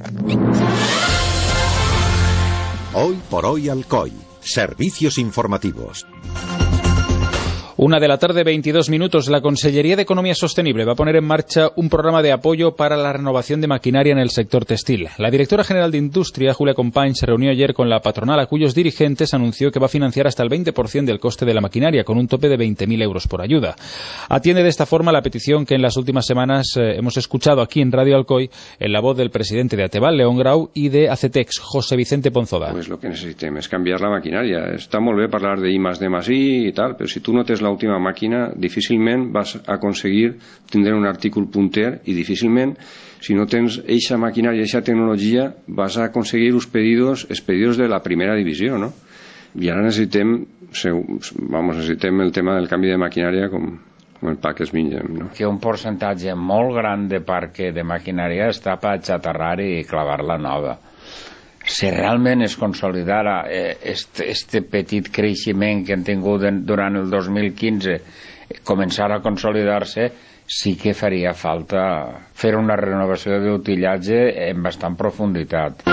Hoy por hoy Alcoy. Servicios informativos. 1:22 p.m. La Consellería de Economía Sostenible va a poner en marcha un programa de apoyo para la renovación de maquinaria en el sector textil. La directora general de Industria, Julia Companys, se reunió ayer con la patronal, a cuyos dirigentes anunció que va a financiar hasta el 20% del coste de la maquinaria, con un tope de 20.000 euros por ayuda. Atiende de esta forma la petición que en las últimas semanas hemos escuchado aquí en Radio Alcoy en la voz del presidente de Ateval, León Grau, y de Acetex, José Vicente Ponzoda. Pues lo que necessitem és canviar la maquinària. Està molt bé parlar de I+D+I i tal, però si tu no tens la última màquina, difícilment vas a aconseguir tindre un artícul punter i difícilment, si no tens eixa maquinària, eixa tecnologia, vas a aconseguir els pedidos de la primera divisió, no? I ara necessitem el tema del canvi de maquinària com el pa que es menja, no? Que un percentatge molt gran de parc de maquinària està per xatarrar i clavar la nova. Si realment es consolidara este petit creixement que han tingut durant el 2015 començar a consolidar-se, sí que faria falta fer una renovació d'utillatge en bastant profunditat.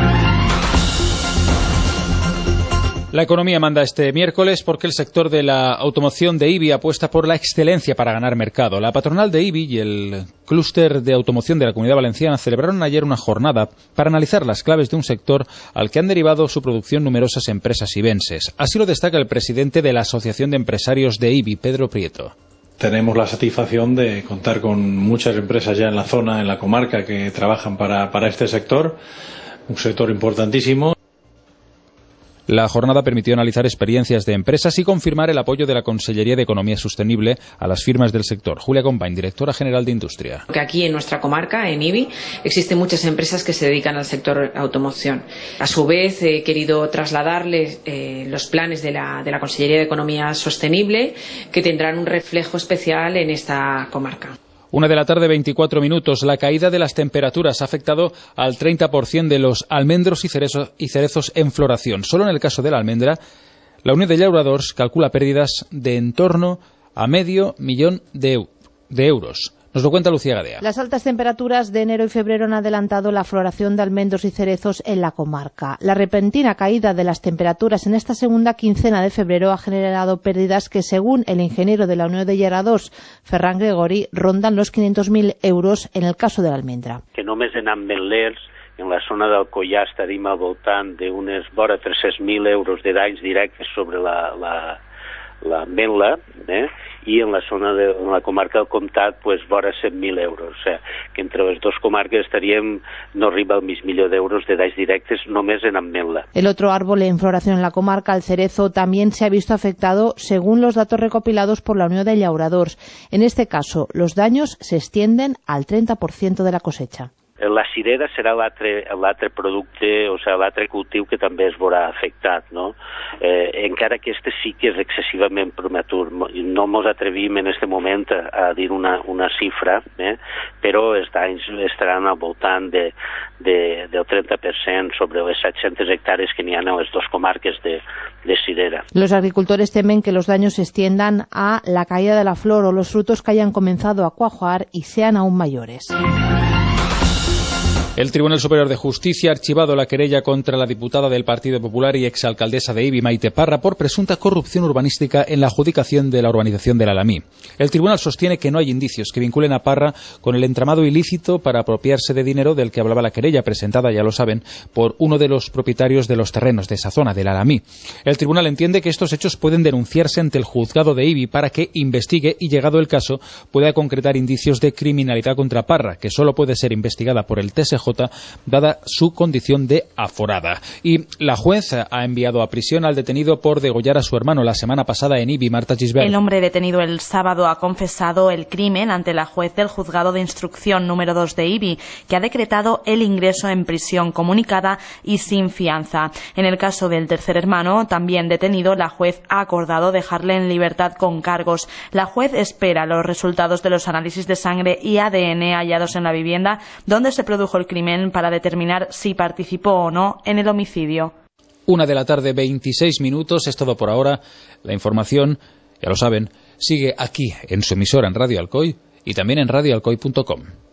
La economía manda este miércoles porque el sector de la automoción de IBI apuesta por la excelencia para ganar mercado. La patronal de IBI y el clúster de automoción de la Comunidad Valenciana celebraron ayer una jornada para analizar las claves de un sector al que han derivado su producción numerosas empresas ibenses. Así lo destaca el presidente de la Asociación de Empresarios de IBI, Pedro Prieto. Tenemos la satisfacción de contar con muchas empresas ya en la zona, en la comarca, que trabajan para este sector, un sector importantísimo. La jornada permitió analizar experiencias de empresas y confirmar el apoyo de la Consellería de Economía Sostenible a las firmas del sector. Julia Companys, directora general de Industria. Que aquí en nuestra comarca, en IBI, existen muchas empresas que se dedican al sector automoción. A su vez, he querido trasladarles los planes de la Consellería de Economía Sostenible, que tendrán un reflejo especial en esta comarca. 1:24 p.m. La caída de las temperaturas ha afectado al 30% de los almendros y cerezos en floración. Solo en el caso de la almendra, la Unión de Llauradors calcula pérdidas de en torno a $500.000 de euros. Nos lo cuenta Lucía Gadea. Las altas temperaturas de enero y febrero han adelantado la floración de almendros y cerezos en la comarca. La repentina caída de las temperaturas en esta segunda quincena de febrero ha generado pérdidas que, según el ingeniero de la Unión de Llauradors, Ferran Gregori, rondan los 500.000 euros en el caso de la almendra. Que només en ametllers, en la zona del Collà, estaríem al voltant d'unes vora 300.000 euros de danys directes sobre l'ametlla, i en la zona de la comarca del Comtat, pues, vora 100.000 euros. O sea, que entre les dos comarques no arriba al $500.000 de danys directes només en ametlla. El otro árbol en floración en la comarca, el cerezo, también se ha visto afectado según los datos recopilados por la Unión de Llauradors. En este caso, los daños se extienden al 30% de la cosecha. La cirera serà l'altre producte, o sigui, l'altre cultiu que també es veurà afectat, no? Encara que este sí que és excessivament prematur. No ens atrevim en aquest moment a dir una xifra, però els danys estaran al voltant del 30% sobre les 700 hectàrees que n'hi ha en les dues comarques de cirera. Los agricultores temen que los daños se extiendan a la caída de la flor o los frutos que hayan comenzado a cuajar y sean aún mayores. El Tribunal Superior de Justicia ha archivado la querella contra la diputada del Partido Popular y exalcaldesa de IBI, Maite Parra, por presunta corrupción urbanística en la adjudicación de la urbanización del Alamí. El tribunal sostiene que no hay indicios que vinculen a Parra con el entramado ilícito para apropiarse de dinero del que hablaba la querella, presentada, ya lo saben, por uno de los propietarios de los terrenos de esa zona, del Alamí. El tribunal entiende que estos hechos pueden denunciarse ante el juzgado de IBI para que investigue y, llegado el caso, pueda concretar indicios de criminalidad contra Parra, que solo puede ser investigada por el TSJ dada su condición de aforada. Y la juez ha enviado a prisión al detenido por degollar a su hermano la semana pasada en IBI. Marta Gisbert. El hombre detenido el sábado ha confesado el crimen ante la juez del juzgado de instrucción número 2 de IBI, que ha decretado el ingreso en prisión comunicada y sin fianza. En el caso del tercer hermano, también detenido, la juez ha acordado dejarle en libertad con cargos. La juez espera los resultados de los análisis de sangre y ADN hallados en la vivienda donde se produjo el crimen para determinar si participó o no en el homicidio. 1:26 p.m. Es todo por ahora. La información, ya lo saben, sigue aquí en su emisora en Radio Alcoy y también en radioalcoy.com.